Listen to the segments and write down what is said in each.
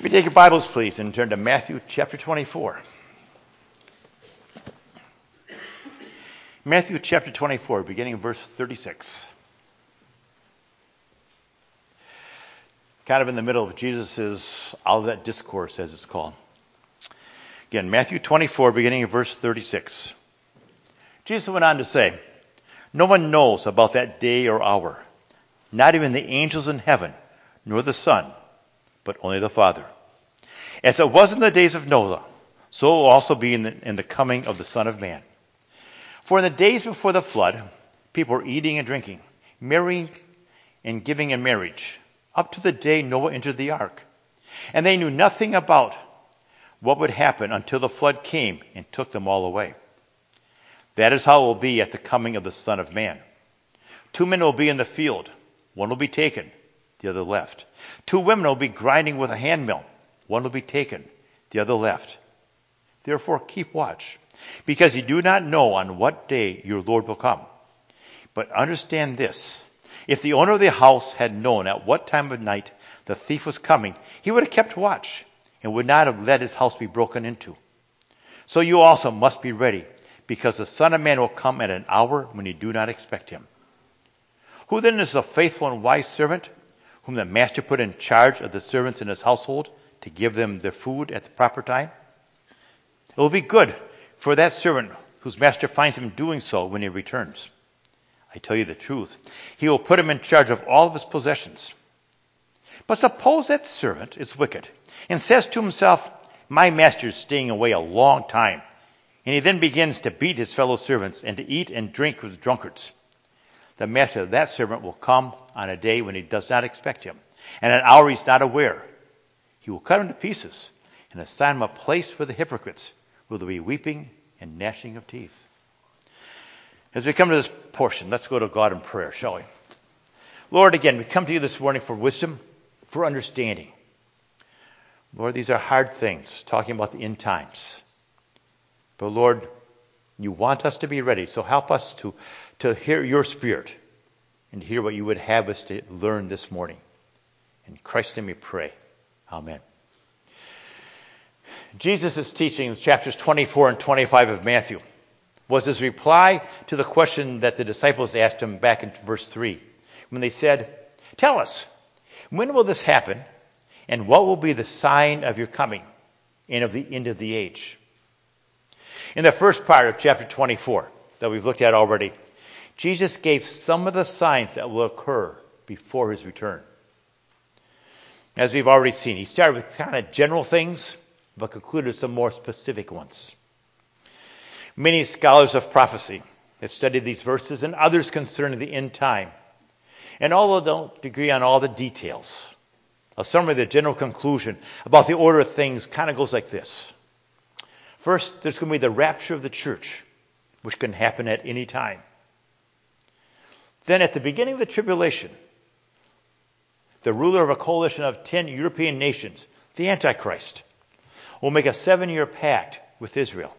you take your Bibles, please, and turn to Matthew chapter 24. Matthew chapter 24, beginning of verse 36. Kind of in the middle of Jesus' Olivet Discourse, as it's called. Again, Matthew 24, beginning of verse 36. Jesus went on to say, "No one knows about that day or hour, not even the angels in heaven, nor the Son, but only the Father. As it was in the days of Noah, so it will also be in the coming of the Son of Man. For in the days before the flood, people were eating and drinking, marrying and giving in marriage, up to the day Noah entered the ark. And they knew nothing about what would happen until the flood came and took them all away. That is how it will be at the coming of the Son of Man. 2 men will be in the field. One will be taken, the other left. 2 women will be grinding with a handmill. One will be taken, the other left. Therefore keep watch, because you do not know on what day your Lord will come. But understand this, if the owner of the house had known at what time of night the thief was coming, he would have kept watch and would not have let his house be broken into. So you also must be ready, because the Son of Man will come at an hour when you do not expect him. Who then is the faithful and wise servant, whom the master put in charge of the servants in his household to give them their food at the proper time? It will be good for that servant whose master finds him doing so when he returns. I tell you the truth, he will put him in charge of all of his possessions. But suppose that servant is wicked and says to himself, 'My master is staying away a long time,' and he then begins to beat his fellow servants and to eat and drink with drunkards. The master of that servant will come on a day when he does not expect him, and an hour he's not aware. He will cut him to pieces and assign him a place for the hypocrites, where there will be weeping and gnashing of teeth." As we come to this portion, let's go to God in prayer, shall we? Lord, again, we come to you this morning for wisdom, for understanding. Lord, these are hard things, talking about the end times. But Lord, you want us to be ready, so help us to hear your Spirit and hear what you would have us to learn this morning. In Christ's name we pray. Amen. Jesus' teaching in chapters 24 and 25 of Matthew was his reply to the question that the disciples asked him back in verse 3, when they said, "Tell us, when will this happen, and what will be the sign of your coming and of the end of the age?" In the first part of chapter 24 that we've looked at already, Jesus gave some of the signs that will occur before his return. As we've already seen, he started with kind of general things, but concluded some more specific ones. Many scholars of prophecy have studied these verses and others concerning the end time. And although they don't agree on all the details, a summary of the general conclusion about the order of things kind of goes like this. First, there's going to be the rapture of the church, which can happen at any time. Then at the beginning of the tribulation, the ruler of a coalition of 10 European nations, the Antichrist, will make a 7-year pact with Israel.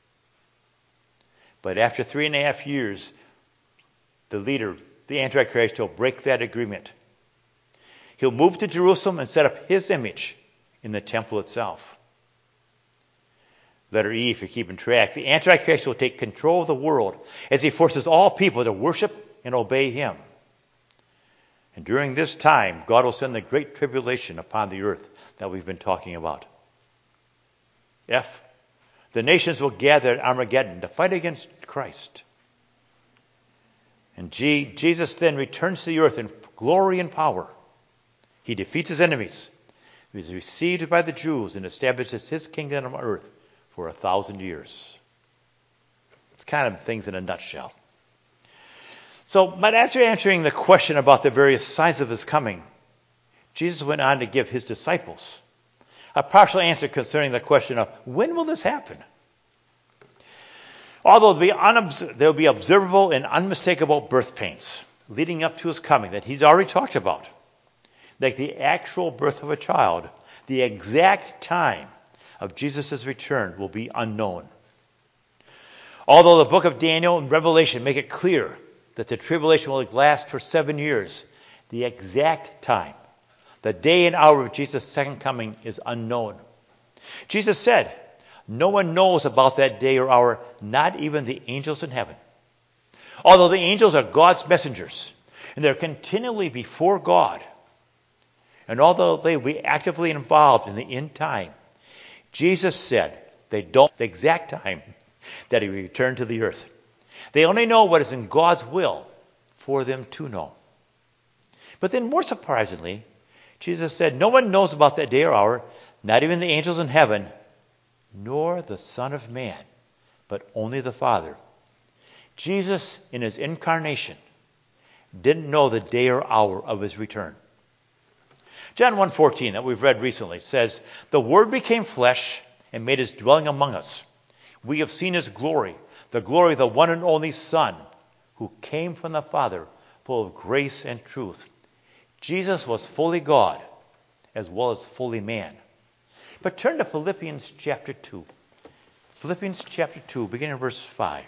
But after 3.5 years, the leader, the Antichrist, will break that agreement. He'll move to Jerusalem and set up his image in the temple itself. Letter E, if you're keeping track, the Antichrist will take control of the world as he forces all people to worship and obey him. And during this time, God will send the great tribulation upon the earth that we've been talking about. F, the nations will gather at Armageddon to fight against Christ. And G, Jesus then returns to the earth in glory and power. He defeats his enemies. He is received by the Jews and establishes his kingdom on earth for 1,000 years. It's kind of things in a nutshell. But after answering the question about the various signs of his coming, Jesus went on to give his disciples a partial answer concerning the question of when will this happen? Although there will be observable and unmistakable birth pains leading up to his coming that he's already talked about, like the actual birth of a child, the exact time of Jesus' return will be unknown. Although the book of Daniel and Revelation make it clear that the tribulation will last for 7 years, the exact time, The day and hour of Jesus' second coming is unknown. Jesus said, no one knows about that day or hour, not even the angels in heaven. Although the angels are God's messengers, and they're continually before God, and although they will be actively involved in the end time, Jesus said they don't know the exact time that he will return to the earth. They only know what is in God's will for them to know. But then more surprisingly, Jesus said, no one knows about that day or hour, not even the angels in heaven, nor the Son of Man, but only the Father. Jesus, in his incarnation, didn't know the day or hour of his return. John 1:14 that we've read recently says, the Word became flesh and made his dwelling among us. We have seen his glory, the glory of the one and only Son, who came from the Father, full of grace and truth. Jesus was fully God as well as fully man. But turn to Philippians chapter 2. Philippians chapter 2, beginning in verse 5.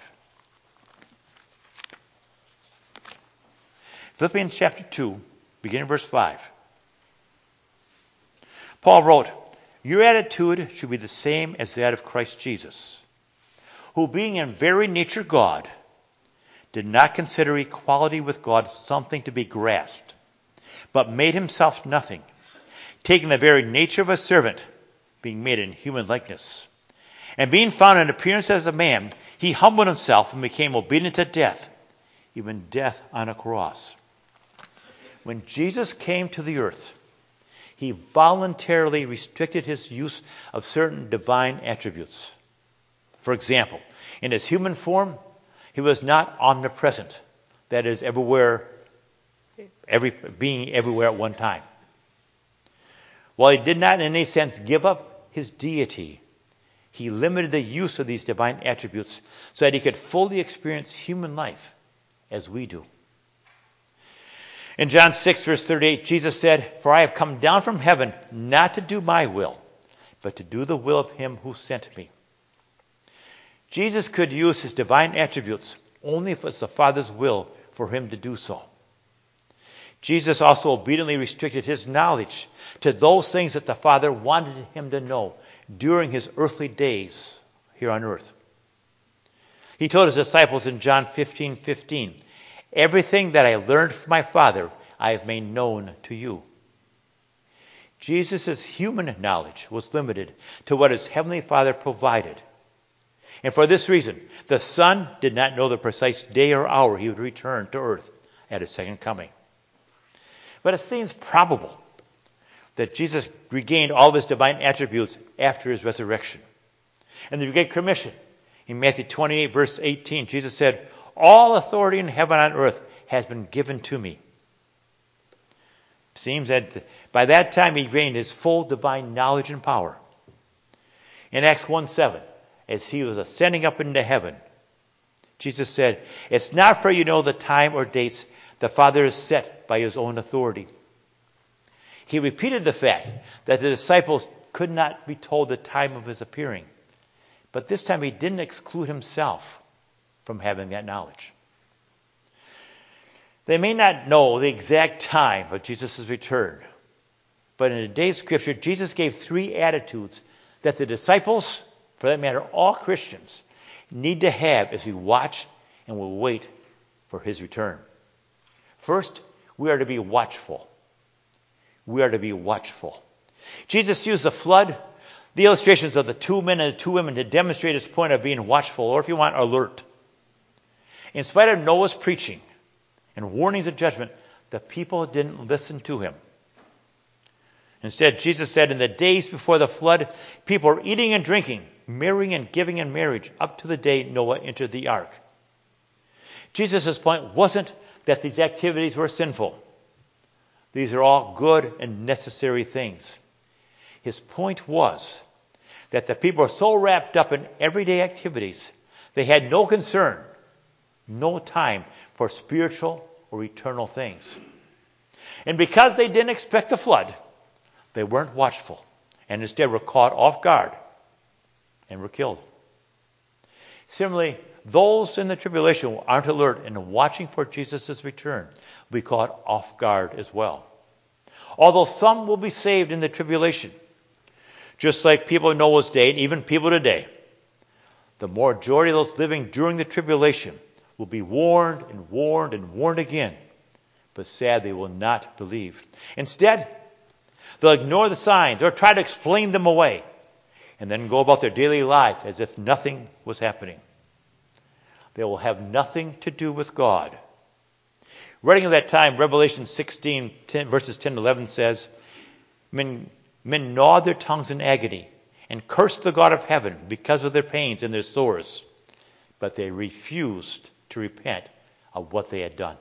Philippians chapter 2, beginning in verse 5. Paul wrote, your attitude should be the same as that of Christ Jesus, who being in very nature God, did not consider equality with God something to be grasped, but made himself nothing, taking the very nature of a servant, being made in human likeness. And being found in appearance as a man, he humbled himself and became obedient to death, even death on a cross. When Jesus came to the earth, he voluntarily restricted his use of certain divine attributes. For example, in his human form, he was not omnipresent, that is, being everywhere at one time. While he did not in any sense give up his deity, he limited the use of these divine attributes so that he could fully experience human life as we do. In John 6, verse 38, Jesus said, for I have come down from heaven not to do my will, but to do the will of him who sent me. Jesus could use his divine attributes only if it was the Father's will for him to do so. Jesus also obediently restricted his knowledge to those things that the Father wanted him to know during his earthly days here on earth. He told his disciples in John 15:15, everything that I learned from my Father, I have made known to you. Jesus' human knowledge was limited to what his heavenly Father provided. And for this reason, the Son did not know the precise day or hour he would return to earth at his second coming. But it seems probable that Jesus regained all of his divine attributes after his resurrection. In the Great Commission, in Matthew 28, verse 18, Jesus said, all authority in heaven and on earth has been given to me. It seems that by that time he gained his full divine knowledge and power. In Acts 1:7, as he was ascending up into heaven, Jesus said, it's not for you to know the time or dates the Father has set by his own authority. He repeated the fact that the disciples could not be told the time of his appearing. But this time he didn't exclude himself from having that knowledge. They may not know the exact time of Jesus' return, but in today's scripture, Jesus gave three attitudes that the disciples, for that matter, all Christians, need to have as we watch and will wait for his return. First, we are to be watchful. We are to be watchful. Jesus used the flood, the illustrations of the two men and the two women to demonstrate his point of being watchful, or if you want, alert. In spite of Noah's preaching and warnings of judgment, the people didn't listen to him. Instead, Jesus said, in the days before the flood, people were eating and drinking, marrying and giving in marriage, up to the day Noah entered the ark. Jesus' point wasn't that these activities were sinful. These are all good and necessary things. His point was that the people were so wrapped up in everyday activities, they had no concern, no time for spiritual or eternal things. And because they didn't expect the flood, they weren't watchful, and instead were caught off guard and were killed. Similarly, those in the tribulation who aren't alert and watching for Jesus' return will be caught off guard as well. although some will be saved in the tribulation. Just like people in Noah's day, and even people today, the majority of those living during the tribulation will be warned and warned and warned again, but sadly will not believe. Instead, they'll ignore the signs or try to explain them away, and then go about their daily life as if nothing was happening. They will have nothing to do with God. Writing of that time, Revelation 16, verses 10 and 11 says, Men gnawed their tongues in agony and cursed the God of heaven because of their pains and their sores, but they refused to repent of what they had done.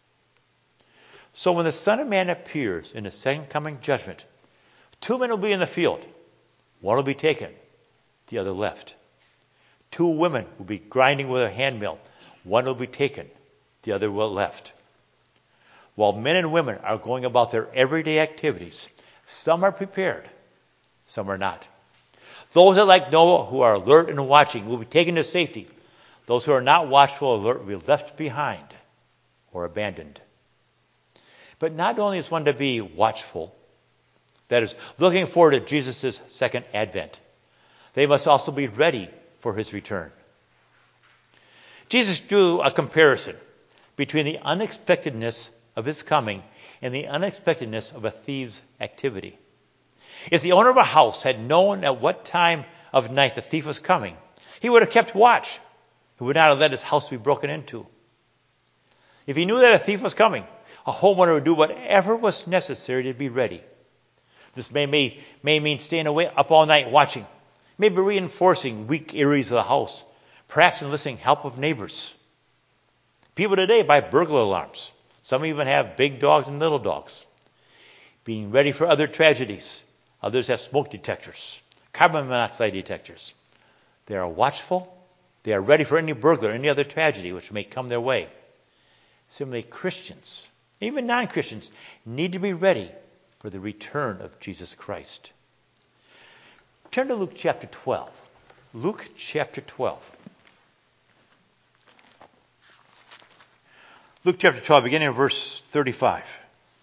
So when the Son of Man appears in the second coming judgment, 2 men will be in the field. One will be taken, the other left. 2 women will be grinding with a handmill. One will be taken, the other will left. While men and women are going about their everyday activities, some are prepared, some are not. Those that, like Noah, who are alert and watching, will be taken to safety. Those who are not watchful or alert will be left behind or abandoned. But not only is one to be watchful, that is, looking forward to Jesus' second advent, they must also be ready for his return. Jesus drew a comparison between the unexpectedness of his coming and the unexpectedness of a thief's activity. If the owner of a house had known at what time of night the thief was coming, he would have kept watch. He would not have let his house be broken into. If he knew that a thief was coming, a homeowner would do whatever was necessary to be ready. This may mean staying up all night watching, maybe reinforcing weak areas of the house, perhaps enlisting help of neighbors. People today buy burglar alarms. Some even have big dogs and little dogs. Being ready for other tragedies. Others have smoke detectors, carbon monoxide detectors. They are watchful. They are ready for any burglar, any other tragedy which may come their way. Similarly, Christians, even non-Christians, need to be ready for the return of Jesus Christ. Turn to Luke chapter 12. Luke chapter 12. Luke chapter 12, beginning in verse 35.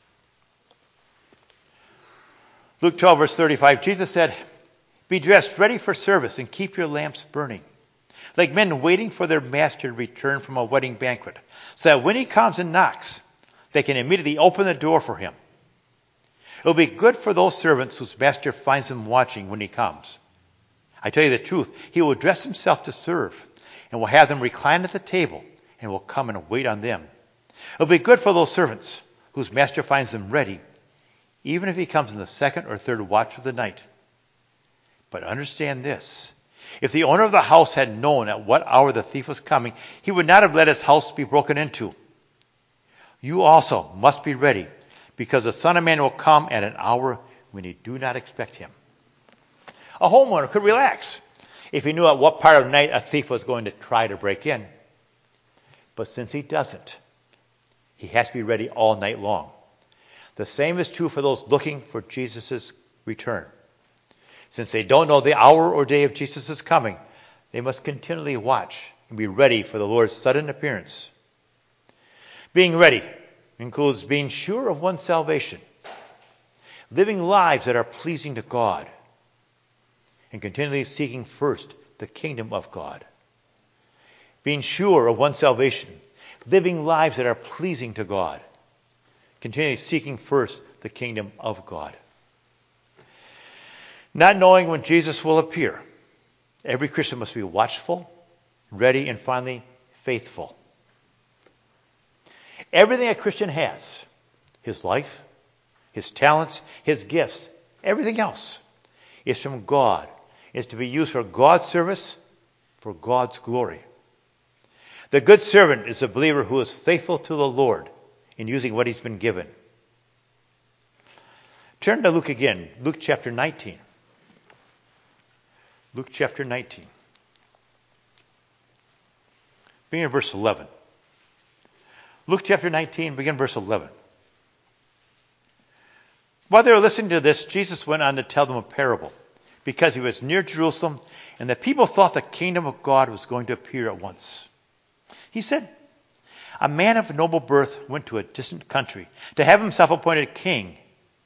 Luke 12, verse 35, Jesus said, Be dressed, ready for service, and keep your lamps burning, like men waiting for their master to return from a wedding banquet, so that when he comes and knocks, they can immediately open the door for him. It will be good for those servants whose master finds them watching when he comes. I tell you the truth, he will dress himself to serve, and will have them recline at the table, and will come and wait on them. It will be good for those servants whose master finds them ready, even if he comes in the second or third watch of the night. But understand this, if the owner of the house had known at what hour the thief was coming, he would not have let his house be broken into. You also must be ready, because the Son of Man will come at an hour when you do not expect him. A homeowner could relax if he knew at what part of the night a thief was going to try to break in. But since he doesn't, he has to be ready all night long. The same is true for those looking for Jesus' return. Since they don't know the hour or day of Jesus' coming, they must continually watch and be ready for the Lord's sudden appearance. Being ready includes being sure of one's salvation, living lives that are pleasing to God, and continually seeking first the kingdom of God. Being sure of one's salvation, living lives that are pleasing to God, continually seeking first the kingdom of God. Not knowing when Jesus will appear, every Christian must be watchful, ready, and finally faithful. Everything a Christian has, his life, his talents, his gifts, everything else, is from God. It's to be used for God's service, for God's glory. The good servant is a believer who is faithful to the Lord in using what he's been given. Turn to Luke again, Luke chapter 19. Luke chapter 19. Begin in verse 11. Luke chapter 19, begin verse 11. While they were listening to this, Jesus went on to tell them a parable, because he was near Jerusalem, and the people thought the kingdom of God was going to appear at once. He said, A man of noble birth went to a distant country to have himself appointed king.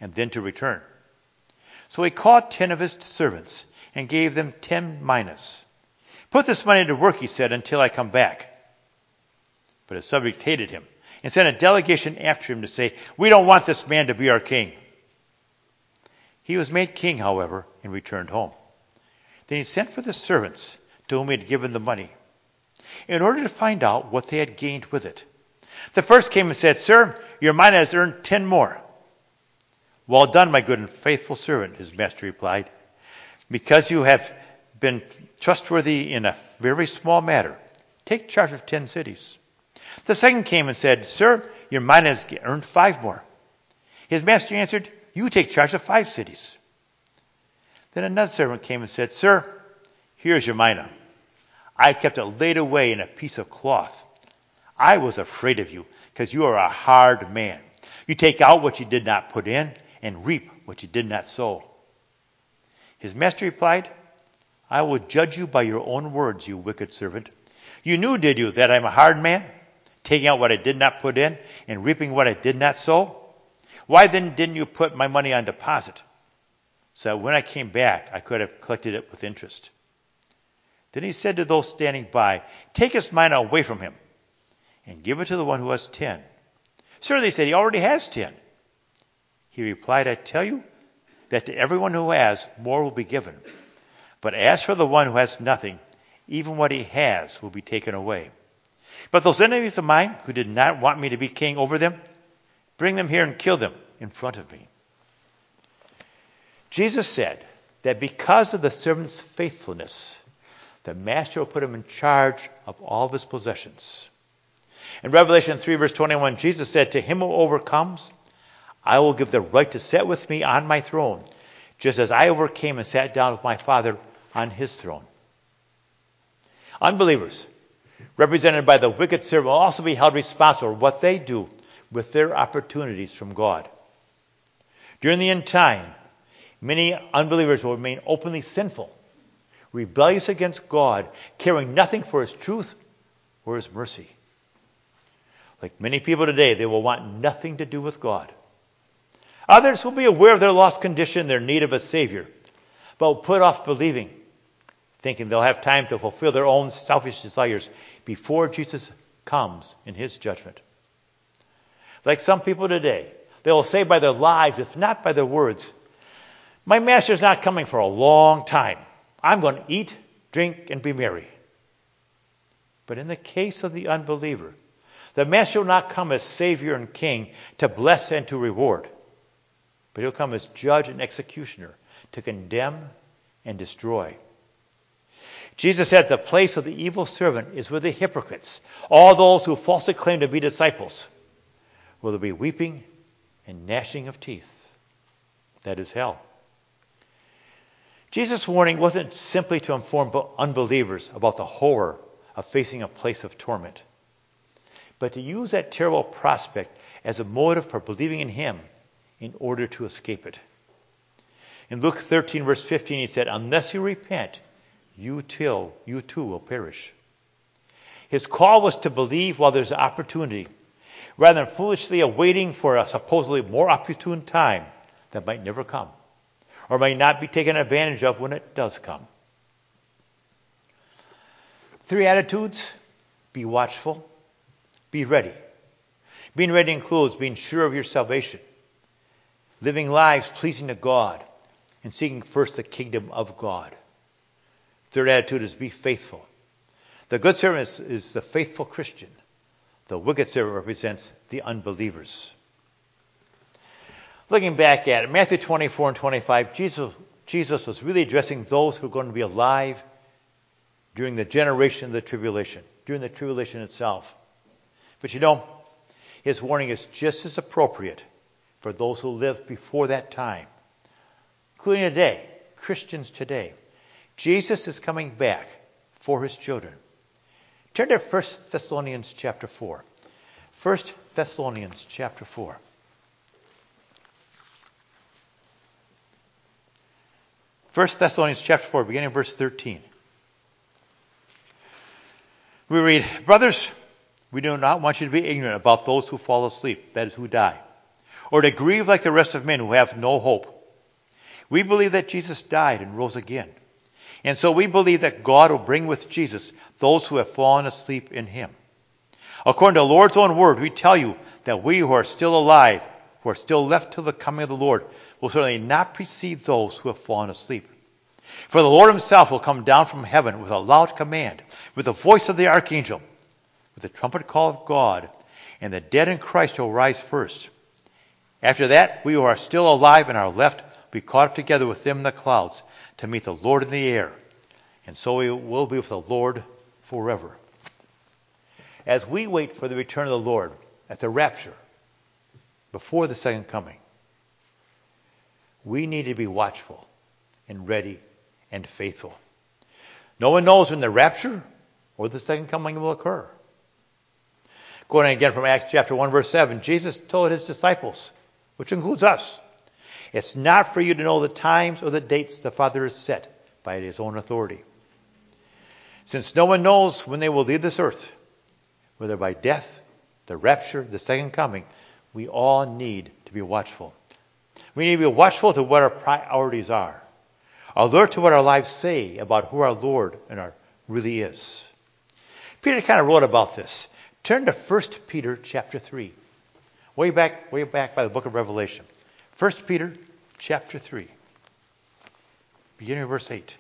and then to return. So he called 10 of his servants and gave them 10 minas. Put this money to work, he said, until I come back. But his subjects hated him and sent a delegation after him to say, we don't want this man to be our king. He was made king, however, and returned home. Then he sent for the servants to whom he had given the money, in order to find out what they had gained with it. The first came and said, Sir, your mina has earned 10 more. Well done, my good and faithful servant, his master replied. Because you have been trustworthy in a very small matter, take charge of 10 cities. The second came and said, Sir, your mina has earned 5 more. His master answered, you take charge of 5 cities. Then another servant came and said, Sir, here's your mina. I've kept it laid away in a piece of cloth. I was afraid of you, because you are a hard man. You take out what you did not put in, and reap what you did not sow. His master replied, I will judge you by your own words, you wicked servant. You knew, did you, that I'm a hard man, taking out what I did not put in, and reaping what I did not sow? Why then didn't you put my money on deposit, so that when I came back, I could have collected it with interest? Then he said to those standing by, take his mina away from him, and give it to the one who has 10. Sir, they said, he already has 10. He replied, I tell you that to everyone who has, more will be given. But as for the one who has nothing, even what he has will be taken away. But those enemies of mine who did not want me to be king over them, bring them here and kill them in front of me. Jesus said that because of the servant's faithfulness, the master will put him in charge of all of his possessions. In Revelation 3, verse 21, Jesus said, to him who overcomes, I will give the right to sit with me on my throne, just as I overcame and sat down with my Father on his throne. Unbelievers, represented by the wicked servant, will also be held responsible for what they do with their opportunities from God. During the end time, many unbelievers will remain openly sinful, rebellious against God, caring nothing for his truth or his mercy. Like many people today, they will want nothing to do with God. Others will be aware of their lost condition, their need of a Savior, but will put off believing, thinking they'll have time to fulfill their own selfish desires before Jesus comes in his judgment. Like some people today, they will say by their lives, if not by their words, my master's not coming for a long time. I'm going to eat, drink, and be merry. But in the case of the unbeliever, the master will not come as Savior and King to bless and to reward, but he'll come as judge and executioner to condemn and destroy. Jesus said the place of the evil servant is with the hypocrites, all those who falsely claim to be disciples, where there will be weeping and gnashing of teeth. That is hell. Jesus' warning wasn't simply to inform unbelievers about the horror of facing a place of torment, but to use that terrible prospect as a motive for believing in him in order to escape it. In Luke 13, verse 15, he said, unless you repent, you too will perish. His call was to believe while there's an opportunity, rather than foolishly awaiting for a supposedly more opportune time that might never come, or might not be taken advantage of when it does come. 3 attitudes: be watchful, be ready. Being ready includes being sure of your salvation, living lives pleasing to God, and seeking first the kingdom of God. Third attitude is be faithful. The good servant is the faithful Christian. The wicked servant represents the unbelievers. Looking back at it, Matthew 24 and 25, Jesus was really addressing those who are going to be alive during the generation of the tribulation, during the tribulation itself. But his warning is just as appropriate for those who lived before that time, including today, Christians today. Jesus is coming back for his children. Turn to 1 Thessalonians chapter 4. 1 Thessalonians chapter 4. 1 Thessalonians chapter 4, beginning of verse 13. We read, brothers, we do not want you to be ignorant about those who fall asleep, that is, who die, or to grieve like the rest of men who have no hope. We believe that Jesus died and rose again. And so we believe that God will bring with Jesus those who have fallen asleep in him. According to the Lord's own word, we tell you that we who are still alive, who are still left till the coming of the Lord, will certainly not precede those who have fallen asleep. For the Lord himself will come down from heaven with a loud command, with the voice of the archangel, with the trumpet call of God, and the dead in Christ will rise first. After that, we who are still alive and are left will be caught up together with them in the clouds to meet the Lord in the air. And so we will be with the Lord forever. As we wait for the return of the Lord at the rapture, before the second coming, we need to be watchful and ready and faithful. No one knows when the rapture or the second coming will occur. Quoting again from Acts chapter 1, verse 7, Jesus told his disciples, which includes us, it's not for you to know the times or the dates the Father has set by his own authority. Since no one knows when they will leave this earth, whether by death, the rapture, the second coming, we all need to be watchful. We need to be watchful to what our priorities are. Alert to what our lives say about who our Lord and our really is. Peter kind of wrote about this. Turn to 1 Peter chapter 3. Way back by the book of Revelation. 1 Peter chapter 3. Beginning of verse 8.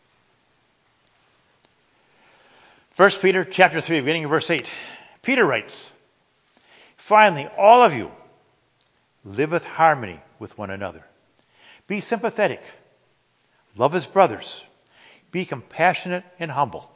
1 Peter chapter 3, beginning of verse 8. Peter writes, finally, all of you live with harmony with one another. Be sympathetic. Love as brothers. Be compassionate and humble.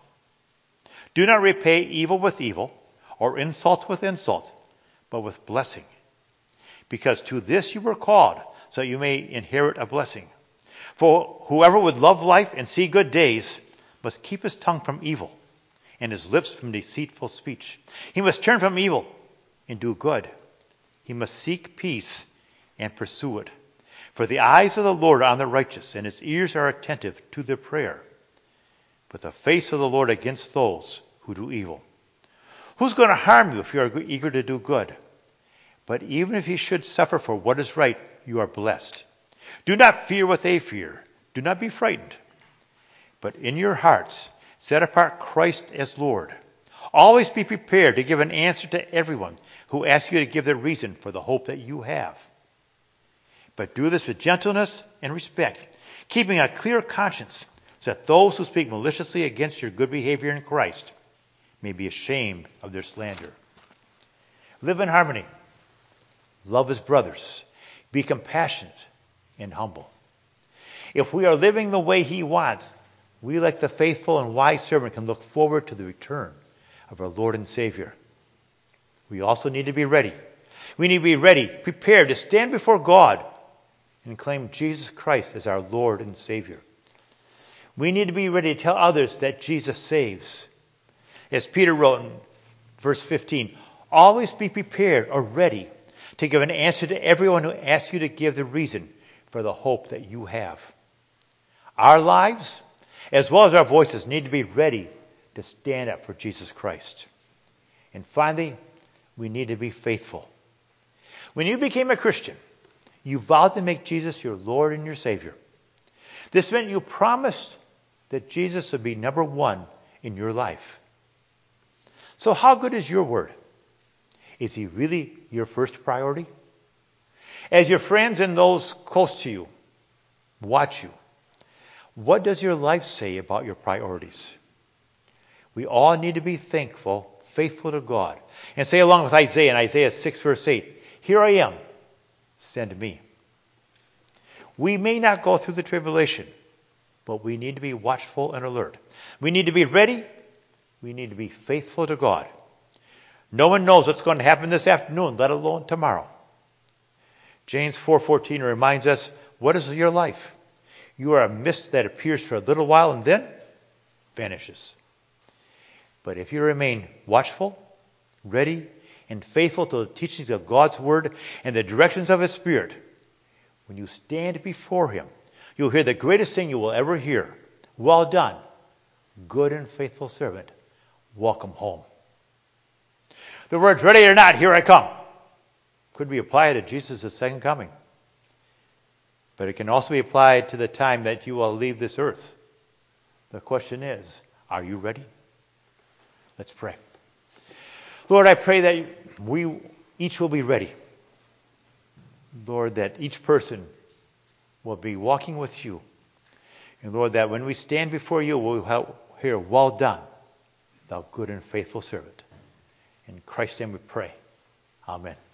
Do not repay evil with evil or insult with insult, but with blessing. Because to this you were called, so you may inherit a blessing. For whoever would love life and see good days must keep his tongue from evil and his lips from deceitful speech. He must turn from evil and do good. He must seek peace and pursue it. For the eyes of the Lord are on the righteous, and his ears are attentive to their prayer. But the face of the Lord against those who do evil. Who's going to harm you if you are eager to do good? But even if you should suffer for what is right, you are blessed. Do not fear what they fear. Do not be frightened. But in your hearts, set apart Christ as Lord. Always be prepared to give an answer to everyone who asks you to give the reason for the hope that you have. But do this with gentleness and respect, keeping a clear conscience, so that those who speak maliciously against your good behavior in Christ may be ashamed of their slander. Live in harmony. Love as brothers. Be compassionate and humble. If we are living the way he wants, we, like the faithful and wise servant, can look forward to the return of our Lord and Savior. We also need to be ready. We need to be ready, prepared to stand before God and claim Jesus Christ as our Lord and Savior. We need to be ready to tell others that Jesus saves. As Peter wrote in verse 15, always be prepared or ready to give an answer to everyone who asks you to give the reason for the hope that you have. Our lives, as well as our voices, need to be ready to stand up for Jesus Christ. And finally, we need to be faithful. When you became a Christian, you vowed to make Jesus your Lord and your Savior. This meant you promised that Jesus would be number one in your life. So how good is your word? Is he really your first priority? As your friends and those close to you watch you, what does your life say about your priorities? We all need to be thankful, faithful to God, and say along with Isaiah in Isaiah 6 verse 8, here I am, send me. We may not go through the tribulation, but we need to be watchful and alert. We need to be ready. We need to be faithful to God. No one knows what's going to happen this afternoon, let alone tomorrow. James 4:14 reminds us, what is your life? You are a mist that appears for a little while and then vanishes. But if you remain watchful, ready, and faithful to the teachings of God's word and the directions of his Spirit, when you stand before him, you'll hear the greatest thing you will ever hear. Well done, good and faithful servant. Welcome home. The words, ready or not, here I come. Could be applied to Jesus' second coming. But it can also be applied to the time that you will leave this earth. The question is, are you ready? Let's pray. Lord, I pray that we each will be ready. Lord, that each person will be walking with you. And Lord, that when we stand before you, we'll hear, well done, thou good and faithful servant. In Christ's name we pray. Amen.